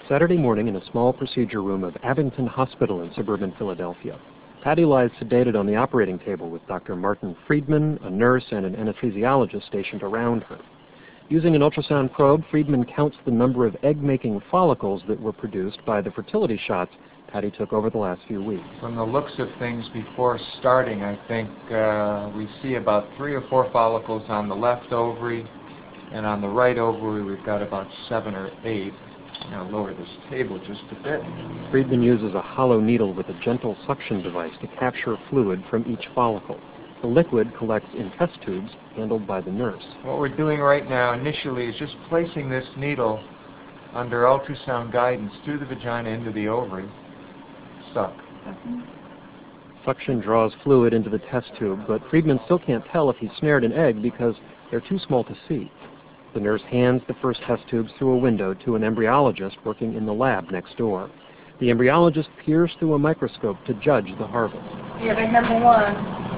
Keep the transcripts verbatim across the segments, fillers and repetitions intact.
Saturday morning in a small procedure room of Abington Hospital in suburban Philadelphia. Patty lies sedated on the operating table with Doctor Martin Friedman, a nurse, and an anesthesiologist stationed around her. Using an ultrasound probe, Friedman counts the number of egg-making follicles that were produced by the fertility shots Patty took over the last few weeks. From the looks of things before starting, I think uh, we see about three or four follicles on the left ovary, and on the right ovary we've got about seven or eight. I'm going to lower this table just a bit. Friedman uses a hollow needle with a gentle suction device to capture fluid from each follicle. The liquid collects in test tubes handled by the nurse. What we're doing right now initially is just placing this needle under ultrasound guidance through the vagina into the ovary. Suck. Suction draws fluid into the test tube, but Friedman still can't tell if he's snared an egg because they're too small to see. The nurse hands the first test tubes through a window to an embryologist working in the lab next door. The embryologist peers through a microscope to judge the harvest. Yeah, they number one.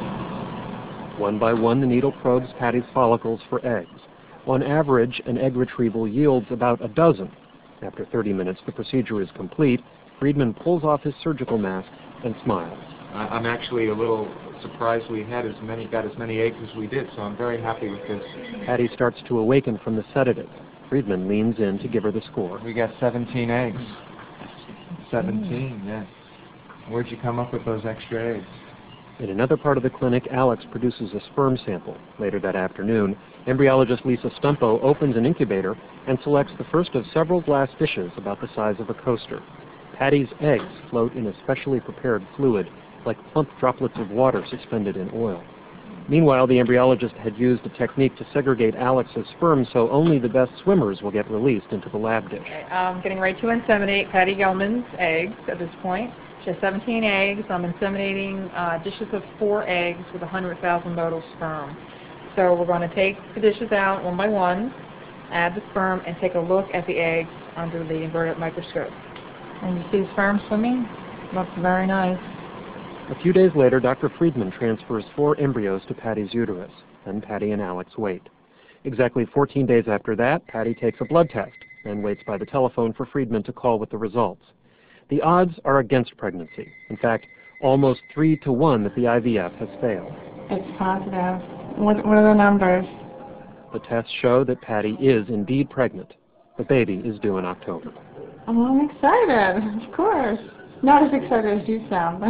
One by one, the needle probes Patty's follicles for eggs. On average, an egg retrieval yields about a dozen. After thirty minutes, the procedure is complete. Friedman pulls off his surgical mask and smiles. I'm actually a little surprised we had as many, got as many eggs as we did, so I'm very happy with this. Patty starts to awaken from the sedative. Friedman leans in to give her the score. We got seventeen eggs. seventeen, yeah. Where'd you come up with those extra eggs? In another part of the clinic, Alex produces a sperm sample. Later that afternoon, embryologist Lisa Stumpo opens an incubator and selects the first of several glass dishes about the size of a coaster. Patty's eggs float in a specially prepared fluid, like plump droplets of water suspended in oil. Meanwhile, the embryologist had used a technique to segregate Alex's sperm so only the best swimmers will get released into the lab dish. I'm getting ready to inseminate Patty Gelman's eggs at this point. She has seventeen eggs. I'm inseminating uh, dishes of four eggs with one hundred thousand motile sperm. So we're going to take the dishes out one by one, add the sperm, and take a look at the eggs under the inverted microscope. And you see the sperm swimming? Looks very nice. A few days later, Doctor Friedman transfers four embryos to Patty's uterus. Then Patty and Alex wait. Exactly fourteen days after that, Patty takes a blood test and waits by the telephone for Friedman to call with the results. The odds are against pregnancy. In fact, almost three to one that the I V F has failed. It's positive. What, what are the numbers? The tests show that Patty is indeed pregnant. The baby is due in October. Oh, I'm excited, of course. Not as excited as you sound.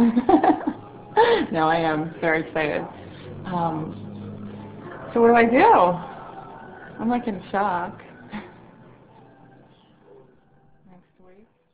No, I am very excited. Um, so what do I do? I'm like in shock. Next week.